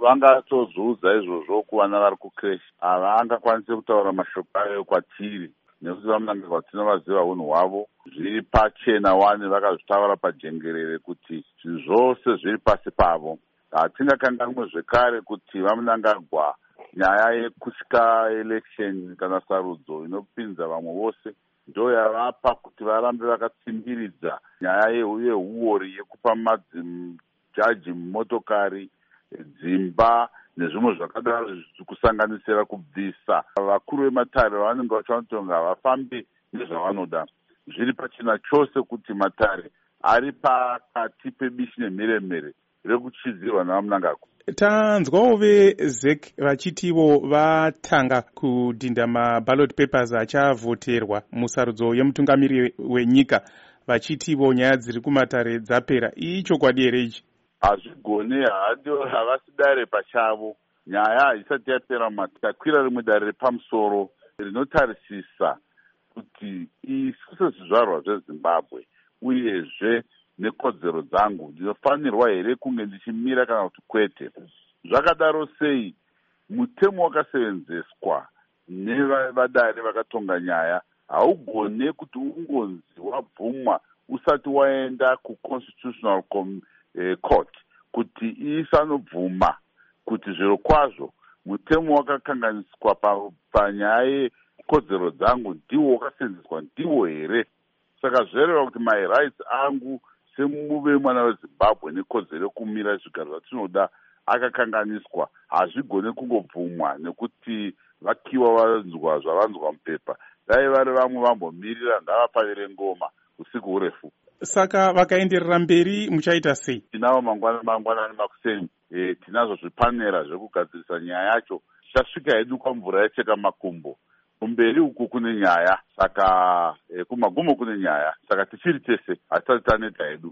vangatozviudza izvozvo kuvana vari kukreshi. Havangakwanisi kutaura mashoko ayo kwatiri nekuti vamunangagwa tinovaziva unhu hwavo. Zviri pachena wani vakazvitaura pajengerere kuti zvinhu zvose zviri pasi pavo. Hatingakanganwe zvekare kuti vamunangagwa nyaya yekutya election kana sarudzo inopinza vamwe vose ndo yavapa kuti varambe vakatsimbiridza nyaya yehuori yekupa majaji motokari, dzimba nezvimwe zvakadaro kusanganisira kubvisa vakuru vematare vanenge vachanotonga havafambi nezvavanoda. Zviri pachena chose kuti matare ari pakati pebishi nemheremhere rekuchidzirwa navamunangagwa. Tanzwawo veZEC vachitivo vatanga kudhinda maballot papers achavhoterwa musarudzo yemutungamiri wenyika, vachitivo nyaya dziri kumatare dzapera. Ichokwadi here ichi? Hazvigone, havasi dare pachavo. Nyaya haisati yapera takwira rimwe dare repamusoro rinotarisisa kuti isu sezvizvarwa zveZimbabwe uyezve nekodzero dzangu ndinofanirwa here kunge ndichimira kana kuti kwete. Zvakadaro sei mutemo wakasevenzeswa nevadare vakatonga nyaya haugone kuti ungonzi wabvumwa usati waenda kuconstitutional court kuti isanobvuma kuti zviro kwazvo mutemo wakakanganiswa panyaya yekodzero dzangu ndiwo wakasevenzeswa ndiwo here. Saka zvereva kuti my rights angu semuve mwana weZimbabwe nekodzero yekumira zvigaro zvatinoda akakanganiswa, hazvigone kungobvumwa nekuti vakiwa vanzwa zvavanzwa mupepa. Dai vari vamwe vambomirira ngavapavire ngoma usiku urefu. Saka vakaenderera mberi muchaita sei? Tinavo mangwanani makuseni, tinazvo zvipanera zvekugadzirisa nyaya yacho. Tichasvika hedu kwamvura yacheka makumbo. Kumberi uku kune nyaya, saka kumagumo kune nyaya, saka tichiri tese hatisati taneta hedu.